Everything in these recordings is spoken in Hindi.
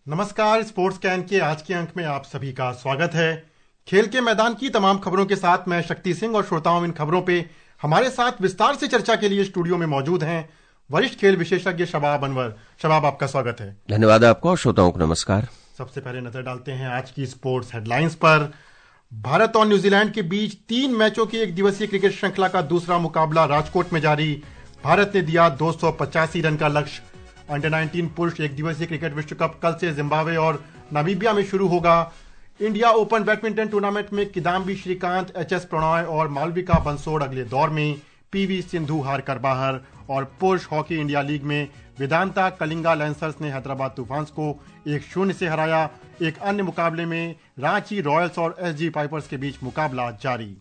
नमस्कार। स्पोर्ट्स कैन के आज के अंक में आप सभी का स्वागत है। खेल के मैदान की तमाम खबरों के साथ मैं शक्ति सिंह और श्रोताओं इन खबरों पे हमारे साथ विस्तार से चर्चा के लिए स्टूडियो में मौजूद हैं वरिष्ठ खेल विशेषज्ञ शबाब अनवर। शबाब, आपका स्वागत है। धन्यवाद आपको और श्रोताओं को नमस्कार। सबसे पहले नजर डालते हैं आज की स्पोर्ट्स हेडलाइंस पर। भारत और न्यूजीलैंड के बीच 3 मैचों की एक दिवसीय क्रिकेट श्रृंखला का दूसरा मुकाबला राजकोट में जारी। भारत ने दिया 285 रन का लक्ष्य। अंडर 19 पुरुष एक दिवसीय क्रिकेट विश्व कप कल से जिम्बाब्वे और नामीबिया में शुरू होगा। इंडिया ओपन बैडमिंटन टूर्नामेंट में किदाम्बी श्रीकांत, एचएस प्रणॉय और मालविका बंसोड़ अगले दौर में। पीवी सिंधु हार कर बाहर। और पुरुष हॉकी इंडिया लीग में वेदांता कलिंगा लैंसर्स ने हैदराबाद तूफान्स को 1-0 से हराया। एक अन्य मुकाबले में रांची रॉयल्स और एसजी पाइपर्स के बीच मुकाबला जारी।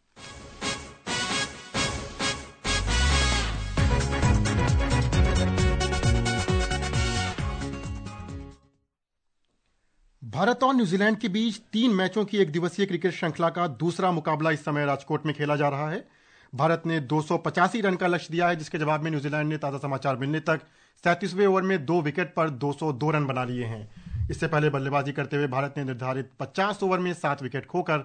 भारत और न्यूजीलैंड के बीच 3 मैचों की एक दिवसीय क्रिकेट श्रृंखला का दूसरा मुकाबला इस समय राजकोट में खेला जा रहा है। भारत ने 285 रन का लक्ष्य दिया है, जिसके जवाब में न्यूजीलैंड ने ताजा समाचार मिलने तक 37वें ओवर में 2 विकेट पर 202 रन बना लिए हैं। इससे पहले बल्लेबाजी करते हुए भारत ने निर्धारित 50 ओवर में 7 विकेट खोकर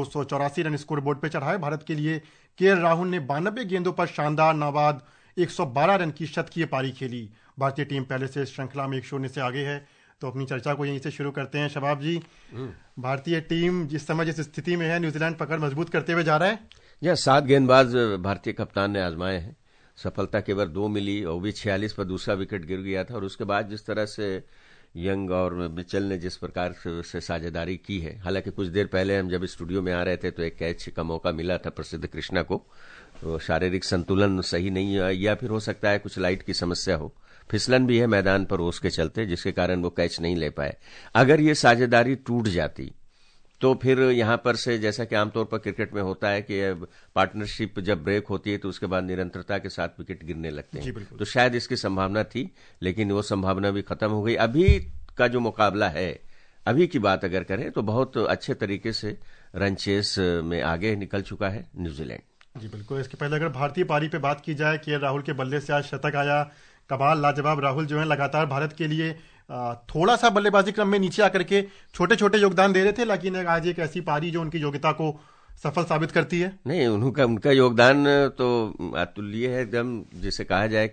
284 रन स्कोर बोर्ड पर चढ़ाए। भारत के लिए केएल राहुल ने 92 गेंदों पर शानदार नाबाद 112 रन की शतकीय पारी खेली। भारतीय टीम पहले से श्रृंखला में 1-0 से आगे है। तो अपनी चर्चा को यहीं से शुरू करते हैं। शबाब जी, भारतीय टीम जिस समय जिस स्थिति में है, न्यूजीलैंड पकड़ मजबूत करते हुए जा रहा है। यह 7 गेंदबाज भारतीय कप्तान ने आजमाए हैं। सफलता केवल 2 मिली और भी 46 पर दूसरा विकेट गिर गया था। और उसके बाद जिस तरह से यंग और मिचेल ने जिस प्रकार से साझेदारी की है, हालांकि कुछ देर पहले हम जब स्टूडियो में आ रहे थे तो एक कैच का मौका मिला था प्रसिद्ध कृष्णा को। तो शारीरिक संतुलन सही नहीं है, या फिर हो सकता है कुछ लाइट की समस्या हो, फिसलन भी है मैदान पर ओस के चलते, जिसके कारण वो कैच नहीं ले पाए। अगर ये साझेदारी टूट जाती तो फिर यहां पर से, जैसा कि आमतौर पर क्रिकेट में होता है कि पार्टनरशिप जब ब्रेक होती है तो उसके बाद निरंतरता के साथ विकेट गिरने लगते हैं, तो शायद इसकी संभावना थी, लेकिन वो संभावना भी खत्म हो गई। अभी का जो मुकाबला है, अभी की बात अगर करें तो बहुत अच्छे तरीके से रन चेस में आगे निकल चुका है न्यूजीलैंड। जी बिल्कुल। इसके पहले अगर भारतीय पारी पे बात की जाए, केएल राहुल के बल्ले से आज शतक आया। कमाल, लाजवाब राहुल जो है लगातार भारत के लिए थोड़ा सा बल्लेबाजी क्रम में नीचे आकर के छोटे छोटे योगदान दे रहे थे, लेकिन आज एक ऐसी पारी जो उनकी योग्यता को सफल साबित करती है। नहीं, उनका योगदान तो अतुल्य है एकदम, जिसे कहा जाए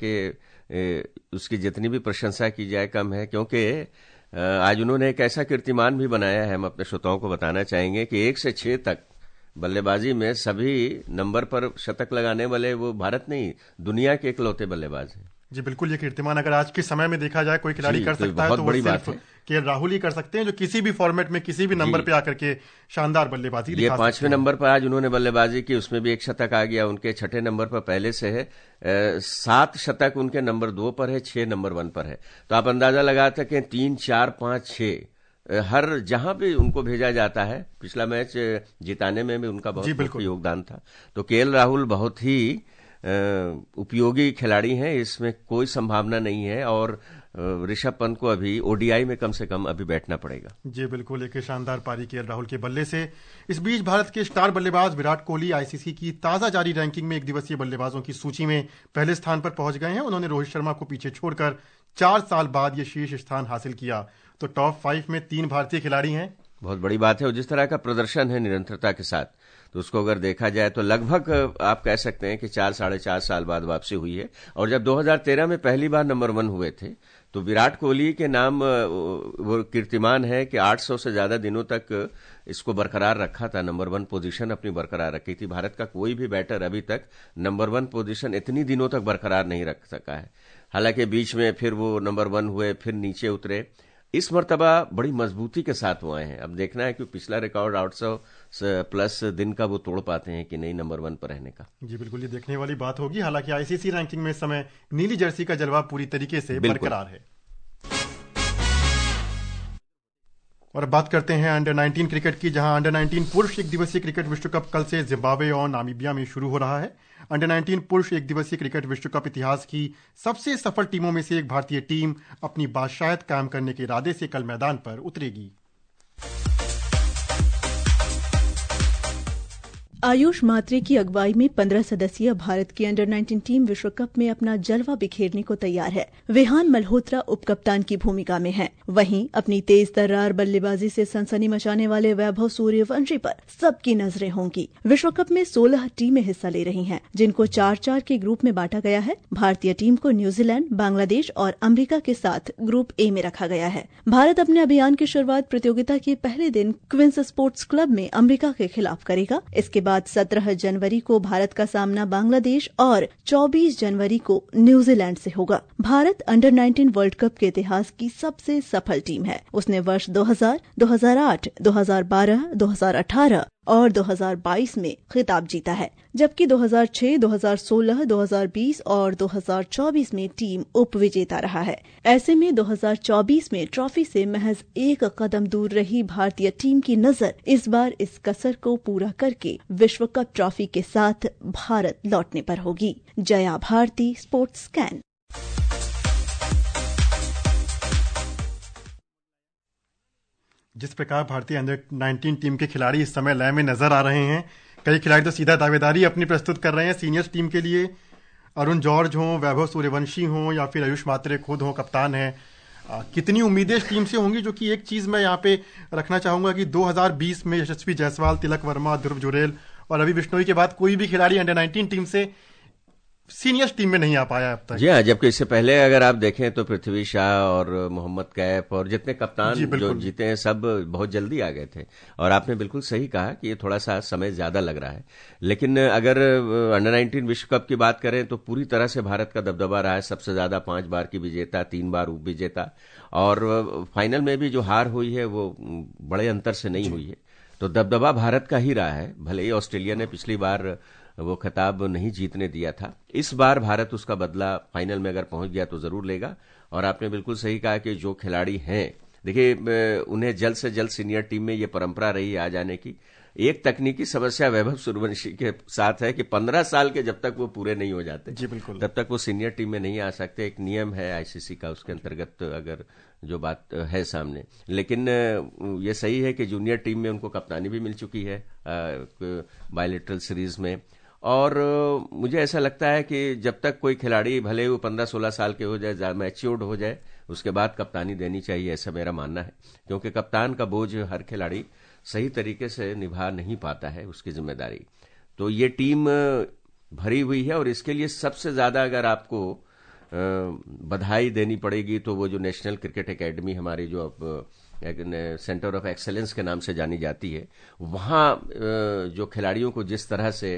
कि उसकी जितनी भी प्रशंसा की जाए कम है, क्योंकि आज उन्होंने एक ऐसा कीर्तिमान भी बनाया है। हम अपने श्रोताओं को बताना चाहेंगे कि 1 से 6 तक बल्लेबाजी में सभी नंबर पर शतक लगाने वाले वो भारत नहीं, दुनिया के इकलौते बल्लेबाज हैं। जी बिल्कुल। ये कीर्तिमान अगर आज के समय में देखा जाए कोई खिलाड़ी कर सकता है तो वो सिर्फ केएल राहुल ही कर सकते हैं, जो किसी भी फॉर्मेट में किसी भी नंबर पे आकर के शानदार बल्लेबाजी दिखा सकते हैं। 5वें नंबर पर आज उन्होंने बल्लेबाजी की, उसमें भी एक शतक आ गया। उनके 6ठे नंबर पर पहले से है 7 शतक उनके नंबर 2 पर है, 6 नंबर 1 पर है। तो आप अंदाजा लगा सकें 3, 4, 5, 6 हर जहां भी उनको भेजा जाता है। पिछला मैच जिताने में भी उनका बहुत योगदान था। तो केएल राहुल बहुत ही उपयोगी खिलाड़ी हैं, इसमें कोई संभावना नहीं है। और ऋषभ पंत को अभी ओडीआई में कम से कम अभी बैठना पड़ेगा। जी बिल्कुल। एक शानदार पारी केएल राहुल के बल्ले से। इस बीच भारत के स्टार बल्लेबाज विराट कोहली आईसीसी की ताजा जारी रैंकिंग में एक दिवसीय बल्लेबाजों की सूची में पहले स्थान पर पहुंच गए हैं। उन्होंने रोहित शर्मा को पीछे छोड़कर 4 साल बाद ये शीर्ष स्थान हासिल किया। तो टॉप 5 में 3 भारतीय खिलाड़ी हैं। बहुत बड़ी बात है। और जिस तरह का प्रदर्शन है निरंतरता के साथ, तो उसको अगर देखा जाए तो लगभग आप कह सकते हैं कि 4 साढ़े 4 साल बाद वापसी हुई है। और जब 2013 में पहली बार नंबर 1 हुए थे तो विराट कोहली के नाम वो कीर्तिमान है कि 800 से ज्यादा दिनों तक इसको बरकरार रखा था। नंबर 1 पोजीशन अपनी बरकरार रखी थी। भारत का कोई भी बैटर अभी तक नंबर 1 पोजीशन इतनी दिनों तक बरकरार नहीं रख सका है। हालांकि बीच में फिर वो नंबर 1 हुए, फिर नीचे उतरे। इस मर्तबा बड़ी मजबूती के साथ वो आए हैं। अब देखना है कि पिछला रिकॉर्ड 800+ दिन का वो तोड़ पाते हैं कि नहीं नंबर 1 पर रहने का। जी बिल्कुल, ये देखने वाली बात होगी। हालांकि आईसीसी रैंकिंग में इस समय नीली जर्सी का जलवा पूरी तरीके से बरकरार है। और अब बात करते हैं अंडर 19 क्रिकेट की, जहां अंडर 19 पुरुष एक दिवसीय क्रिकेट विश्व कप कल से जिम्बाब्वे और नामीबिया में शुरू हो रहा है। अंडर 19 पुरुष एक दिवसीय क्रिकेट विश्व कप इतिहास की सबसे सफल टीमों में से एक भारतीय टीम अपनी बादशाहत कायम करने के इरादे से कल मैदान पर उतरेगी। आयुष मात्रे की अगुवाई में 15 सदस्यीय भारत की अंडर-19 टीम विश्व कप में अपना जलवा बिखेरने को तैयार है। विहान मल्होत्रा उपकप्तान की भूमिका में हैं। वहीं अपनी तेज तर्रार बल्लेबाजी से सनसनी मचाने वाले वैभव सूर्यवंशी पर सबकी नजरें होंगी। विश्व कप में 16 टीमें हिस्सा ले रही हैं, जिनको 4-4 के ग्रुप में बांटा गया है। भारतीय टीम को न्यूजीलैंड, बांग्लादेश और अमेरिका के साथ ग्रुप ए में रखा गया है। भारत अपने अभियान की शुरुआत प्रतियोगिता के पहले दिन क्वींस स्पोर्ट्स क्लब में अमेरिका के खिलाफ करेगा। इसके बाद 17 जनवरी को भारत का सामना बांग्लादेश और 24 जनवरी को न्यूजीलैंड से होगा। भारत अंडर-19 वर्ल्ड कप के इतिहास की सबसे सफल टीम है। उसने वर्ष 2000, 2008, 2012, 2018 और 2022 में खिताब जीता है, जबकि 2006, 2016, 2020 और 2024 में टीम उपविजेता रहा है। ऐसे में 2024 में ट्रॉफी से महज एक कदम दूर रही भारतीय टीम की नजर इस बार इस कसर को पूरा करके विश्व कप ट्रॉफी के साथ भारत लौटने पर होगी। Jaya Bharati, sports scan. जिस प्रकार भारतीय अंडर-19 टीम के खिलाड़ी इस समय लय में नजर आ रहे हैं, कई खिलाड़ी तो सीधा दावेदारी अपनी प्रस्तुत कर रहे हैं सीनियर्स टीम के लिए। अरुण जॉर्ज हों, वैभव सूर्यवंशी हों या फिर आयुष मात्रे खुद हों, कप्तान हैं। कितनी उम्मीदें इस टीम से होंगी? जो कि एक चीज मैं यहाँ पे रखना चाहूंगा कि 2020 में यशस्वी जायसवाल, तिलक वर्मा, ध्रुव जुरेल और रवि बिश्नोई के बाद कोई भी खिलाड़ी अंडर-19 टीम से सीनियर्स टीम में नहीं आ पाया अब तक। जी हाँ, जबकि इससे पहले अगर आप देखें तो पृथ्वी शाह और मोहम्मद कैफ और जितने कप्तान जो जीते हैं सब बहुत जल्दी आ गए थे। और आपने बिल्कुल सही कहा कि ये थोड़ा सा समय ज्यादा लग रहा है, लेकिन अगर अंडर-19 विश्व कप की बात करें तो पूरी तरह से भारत का दबदबा रहा है। सबसे ज्यादा 5 बार की विजेता, 3 बार उप विजेता, और फाइनल में भी जो हार हुई है वो बड़े अंतर से नहीं हुई है। तो दबदबा भारत का ही रहा है। भले ही ऑस्ट्रेलिया ने पिछली बार वो खिताब नहीं जीतने दिया था, इस बार भारत उसका बदला फाइनल में अगर पहुंच गया तो जरूर लेगा। और आपने बिल्कुल सही कहा कि जो खिलाड़ी हैं, देखिए उन्हें जल्द से जल्द सीनियर टीम में ये परंपरा रही है आ जाने की। एक तकनीकी समस्या वैभव सूर्यवंशी के साथ है कि 15 साल के जब तक वो पूरे नहीं हो जाते तब तक वो सीनियर टीम में नहीं आ सकते। एक नियम है आईसीसी का, उसके अंतर्गत अगर जो बात है सामने। लेकिन ये सही है कि जूनियर टीम में उनको कप्तानी भी मिल चुकी है बायलैटरल सीरीज में। और मुझे ऐसा लगता है कि जब तक कोई खिलाड़ी भले वो 15-16 साल के हो जाए, मैच्योर्ड हो जाए, उसके बाद कप्तानी देनी चाहिए, ऐसा मेरा मानना है। क्योंकि कप्तान का बोझ हर खिलाड़ी सही तरीके से निभा नहीं पाता है उसकी जिम्मेदारी। तो ये टीम भरी हुई है और इसके लिए सबसे ज्यादा अगर आपको बधाई देनी पड़ेगी तो वो जो नेशनल क्रिकेट एकेडमी हमारी जो अब सेंटर ऑफ एक्सेलेंस के नाम से जानी जाती है, वहां जो खिलाड़ियों को जिस तरह से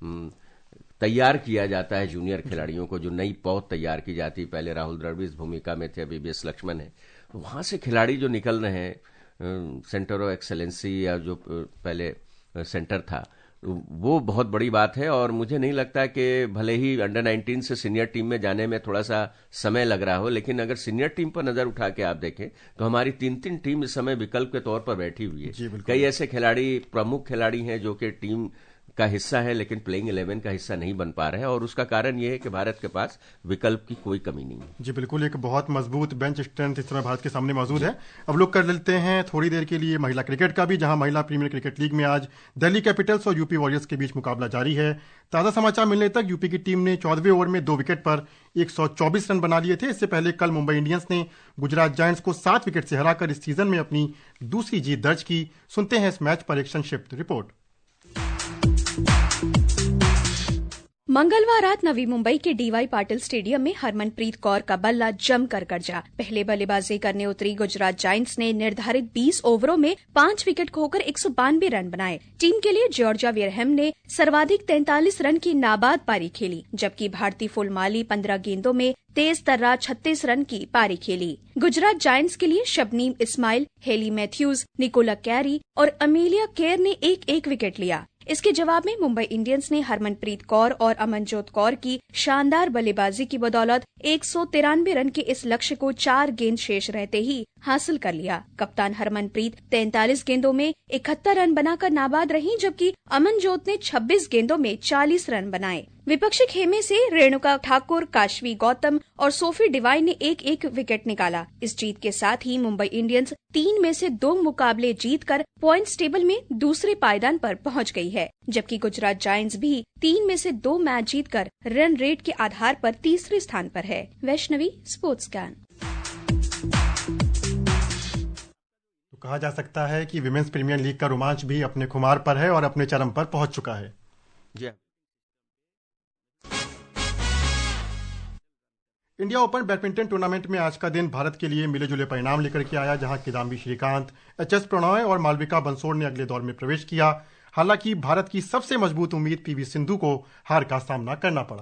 तैयार किया जाता है, जूनियर खिलाड़ियों को जो नई पौध तैयार की जाती है। पहले राहुल द्रविड़ इस भूमिका में थे, अभी बीएस लक्ष्मण है। वहां से खिलाड़ी जो निकल रहे हैं सेंटर ऑफ एक्सेलेंसी या जो पहले सेंटर था, वो बहुत बड़ी बात है। और मुझे नहीं लगता कि भले ही अंडर-19 से सीनियर टीम में जाने में थोड़ा सा समय लग रहा हो, लेकिन अगर सीनियर टीम पर नजर उठा के आप देखें तो हमारी 3-3 टीम इस समय विकल्प के तौर पर बैठी हुई है। कई ऐसे खिलाड़ी, प्रमुख खिलाड़ी हैं जो कि टीम का हिस्सा है लेकिन प्लेइंग 11 का हिस्सा नहीं बन पा रहे हैं, और उसका कारण यह है कि भारत के पास विकल्प की कोई कमी नहीं है। जी बिल्कुल, एक बहुत मजबूत बेंच स्ट्रेंथ इस समय भारत के सामने मौजूद है। अब लोग कर लेते हैं थोड़ी देर के लिए महिला क्रिकेट का भी, जहां महिला प्रीमियर क्रिकेट लीग में आज दिल्ली कैपिटल्स और यूपी वॉरियर्स के बीच मुकाबला जारी है। ताजा समाचार मिलने तक यूपी की टीम ने 14वें ओवर में 2 विकेट पर 124 रन बना लिए थे। इससे पहले कल मुंबई इंडियंस ने गुजरात जायंट्स को 7 विकेट से हराकर इस सीजन में अपनी दूसरी जीत दर्ज की। सुनते हैं इस मैच पर एक संक्षिप्त रिपोर्ट। मंगलवार रात नवी मुंबई के डीवाई पाटिल स्टेडियम में हरमनप्रीत कौर का बल्ला जमकर गरजा। पहले बल्लेबाजी करने उतरी गुजरात जायंट्स ने निर्धारित 20 ओवरों में 5 विकेट खोकर 192 रन बनाए। टीम के लिए जॉर्जिया विरहम ने सर्वाधिक 43 रन की नाबाद पारी खेली, जबकि भारती फुलमाली 15 गेंदों में तेज तर्रार 36 रन की पारी खेली। गुजरात जायंट्स के लिए Shabnim Ismail, Hayley Matthews, Nicola Carey और अमेलिया केर ने एक विकेट लिया। इसके जवाब में मुंबई इंडियंस ने हरमनप्रीत कौर और अमनजोत कौर की शानदार बल्लेबाजी की बदौलत 193 रन के इस लक्ष्य को 4 गेंद शेष रहते ही हासिल कर लिया। कप्तान हरमनप्रीत 43 गेंदों में 71 रन बनाकर नाबाद रही, जबकि अमनजोत ने 26 गेंदों में 40 रन बनाए। विपक्षी खेमे से रेणुका ठाकुर, काशवी गौतम और सोफी डिवाइन ने एक एक विकेट निकाला। इस जीत के साथ ही मुंबई इंडियंस 3 में से 2 मुकाबले जीतकर पॉइंट्स टेबल में दूसरे पायदान पर पहुंच गई है, जबकि गुजरात जायंट्स भी 3 में से 2 मैच जीतकर रन रेट के आधार पर तीसरे स्थान पर है। वैष्णवी, स्पोर्ट्स ज्ञान। तो कहा जा सकता है कि विमेंस प्रीमियर लीग का रोमांच भी अपने खुमार पर है और अपने चरम पर पहुंच चुका है। जी। इंडिया ओपन बैडमिंटन टूर्नामेंट में आज का दिन भारत के लिए मिले जुले परिणाम लेकर के आया, जहां किदाम्बी श्रीकांत, एच.एस. प्रणॉय और मालविका बंसोड़ ने अगले दौर में प्रवेश किया। हालांकि भारत की सबसे मजबूत उम्मीद पीवी सिंधु को हार का सामना करना पड़ा।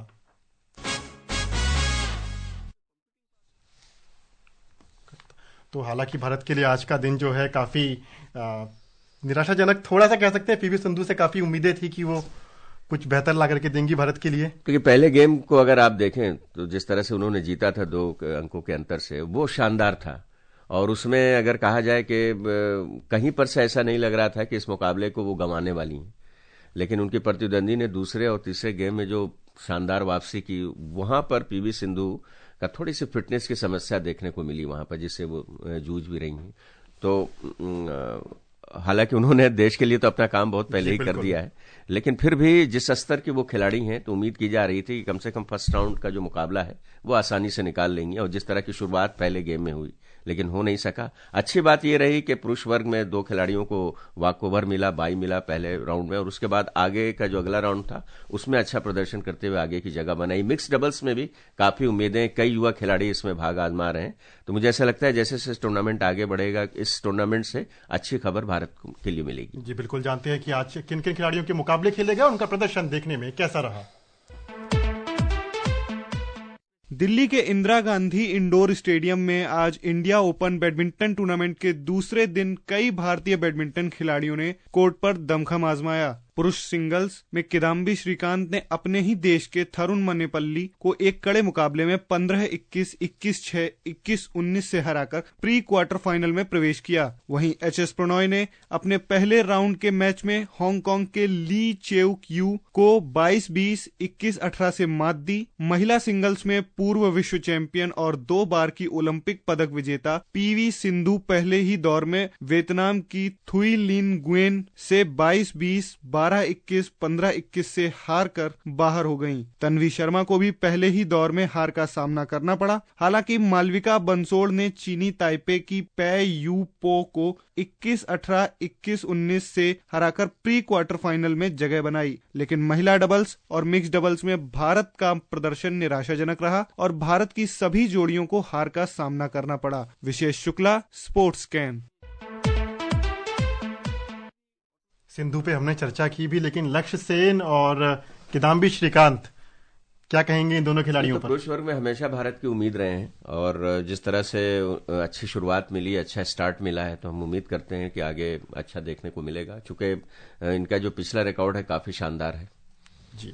तो हालांकि भारत के लिए आज का दिन जो है काफी निराशाजनक, थोड़ा सा कह सकते हैं। पीवी सिंधु से काफी उम्मीदें थी कि वो कुछ बेहतर ला करके देंगी भारत के लिए, क्योंकि पहले गेम को अगर आप देखें तो जिस तरह से उन्होंने जीता था 2 अंकों के अंतर से, वो शानदार था। और उसमें अगर कहा जाए कि कहीं पर से ऐसा नहीं लग रहा था कि इस मुकाबले को वो गंवाने वाली हैं, लेकिन उनकी प्रतिद्वंदी ने दूसरे और तीसरे गेम में जो शानदार वापसी की, वहां पर पीवी सिंधु का थोड़ी सी फिटनेस की समस्या देखने को मिली वहां पर, जिससे वो जूझ भी रही हैं। तो हालांकि उन्होंने देश के लिए तो अपना काम बहुत पहले ही कर दिया है, लेकिन फिर भी जिस स्तर के वो खिलाड़ी हैं, तो उम्मीद की जा रही थी कि कम से कम फर्स्ट राउंड का जो मुकाबला है वो आसानी से निकाल लेंगे। और जिस तरह की शुरुआत पहले गेम में हुई, लेकिन हो नहीं सका। अच्छी बात यह रही कि पुरुष वर्ग में 2 खिलाड़ियों को वॉकओवर मिला, बाई मिला पहले राउंड में, और उसके बाद आगे का जो अगला राउंड था उसमें अच्छा प्रदर्शन करते हुए आगे की जगह बनाई। मिक्स डबल्स में भी काफी उम्मीदें, कई युवा खिलाड़ी इसमें भाग आजमा रहे हैं। तो मुझे ऐसा लगता है जैसे जैसे टूर्नामेंट आगे बढ़ेगा, इस टूर्नामेंट से अच्छी खबर भारत के लिए मिलेगी। जी बिल्कुल। जानते हैं कि आज किन किन खिलाड़ियों के मुकाबले खेले गए, उनका प्रदर्शन देखने में कैसा रहा। दिल्ली के इंदिरा गांधी इंडोर स्टेडियम में आज इंडिया ओपन बैडमिंटन टूर्नामेंट के दूसरे दिन कई भारतीय बैडमिंटन खिलाड़ियों ने कोर्ट पर दमखम आजमाया। पुरुष सिंगल्स में किदाम्बी श्रीकांत ने अपने ही देश के थरुण मनेपल्ली को एक कड़े मुकाबले में 15-21, 21-6, 21-19 से हराकर प्री क्वार्टर फाइनल में प्रवेश किया। वहीं एच.एस. प्रणॉय ने अपने पहले राउंड के मैच में हांगकांग के ली चेउक यू को 22-20, 21-18 से मात दी। महिला सिंगल्स में पूर्व विश्व चैंपियन और 2 बार की ओलंपिक पदक विजेता पीवी सिंधु पहले ही दौर में वियतनाम की थुई लिन गुएन से 22-20, 12-21, 15-21 से हार कर बाहर हो गईं। तन्वी शर्मा को भी पहले ही दौर में हार का सामना करना पड़ा। हालांकि मालविका बंसोड़ ने चीनी ताइपे की पै यू पो को 21-18, 21-19 से हराकर प्री क्वार्टर फाइनल में जगह बनाई। लेकिन महिला डबल्स और मिक्स डबल्स में भारत का प्रदर्शन निराशाजनक रहा और भारत की सभी जोड़ियों को हार का सामना करना पड़ा। विशेष शुक्ला, स्पोर्ट्स कैन। सिंधु पे हमने चर्चा की भी, लेकिन लक्ष्य सेन और किदाम्बी श्रीकांत, क्या कहेंगे इन दोनों खिलाड़ियों पर? पुरुष वर्ग में हमेशा भारत की उम्मीद रहे हैं और जिस तरह से अच्छी शुरुआत मिली, अच्छा स्टार्ट मिला है, तो हम उम्मीद करते हैं कि आगे अच्छा देखने को मिलेगा, चूंकि इनका जो पिछला रिकॉर्ड है काफी शानदार है। जी।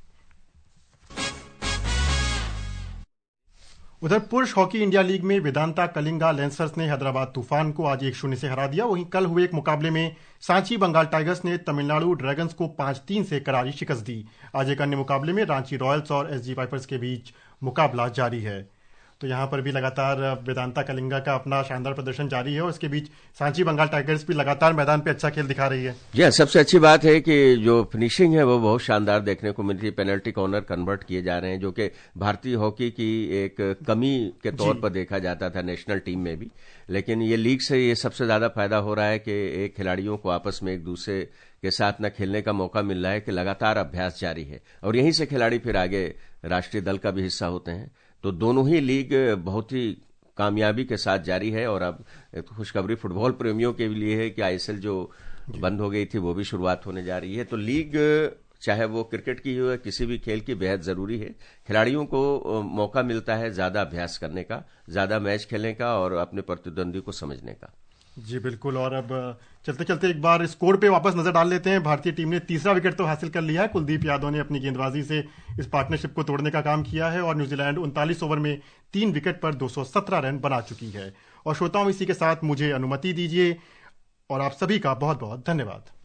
उधर पुरुष हॉकी इंडिया लीग में वेदांता कलिंगा लेंसर्स ने हैदराबाद तूफान को आज 1-0 से हरा दिया। वहीं कल हुए एक मुकाबले में सांची बंगाल टाइगर्स ने तमिलनाडु ड्रैगन्स को 5-3 से करारी शिकस्त दी। आज एक अन्य मुकाबले में रांची रॉयल्स और एसजी वाइपर्स के बीच मुकाबला जारी है। तो यहाँ पर भी लगातार वेदांता कलिंगा का अपना शानदार प्रदर्शन जारी है और इसके बीच सांची बंगाल टाइगर्स भी लगातार मैदान पे अच्छा खेल दिखा रही है। जी, सबसे अच्छी बात है कि जो फिनिशिंग है वो बहुत शानदार देखने को मिल रही है। पेनल्टी कॉर्नर कन्वर्ट किए जा रहे हैं, जो कि भारतीय हॉकी की एक कमी के तौर पर देखा जाता था नेशनल टीम में भी। लेकिन ये लीग से ये सबसे ज्यादा फायदा हो रहा है कि एक खिलाड़ियों को आपस में एक दूसरे के साथ न खेलने का मौका मिल रहा है कि लगातार अभ्यास जारी है और यहीं से खिलाड़ी फिर आगे राष्ट्रीय दल का भी हिस्सा होते हैं। तो दोनों ही लीग बहुत ही कामयाबी के साथ जारी है। और अब खुशखबरी फुटबॉल प्रेमियों के लिए है कि आईएसएल जो बंद हो गई थी वो भी शुरुआत होने जा रही है। तो लीग चाहे वो क्रिकेट की हो या किसी भी खेल की बेहद जरूरी है। खिलाड़ियों को मौका मिलता है ज्यादा अभ्यास करने का, ज्यादा मैच खेलने का और अपने प्रतिद्वंदी को समझने का। जी बिल्कुल। और अब चलते चलते एक बार स्कोर पे वापस नजर डाल लेते हैं। भारतीय टीम ने तीसरा विकेट तो हासिल कर लिया है। कुलदीप यादव ने अपनी गेंदबाजी से इस पार्टनरशिप को तोड़ने का काम किया है और न्यूजीलैंड 39 ओवर में 3 विकेट पर 217 रन बना चुकी है। और श्रोताओं, इसी के साथ मुझे अनुमति दीजिए और आप सभी का बहुत बहुत धन्यवाद।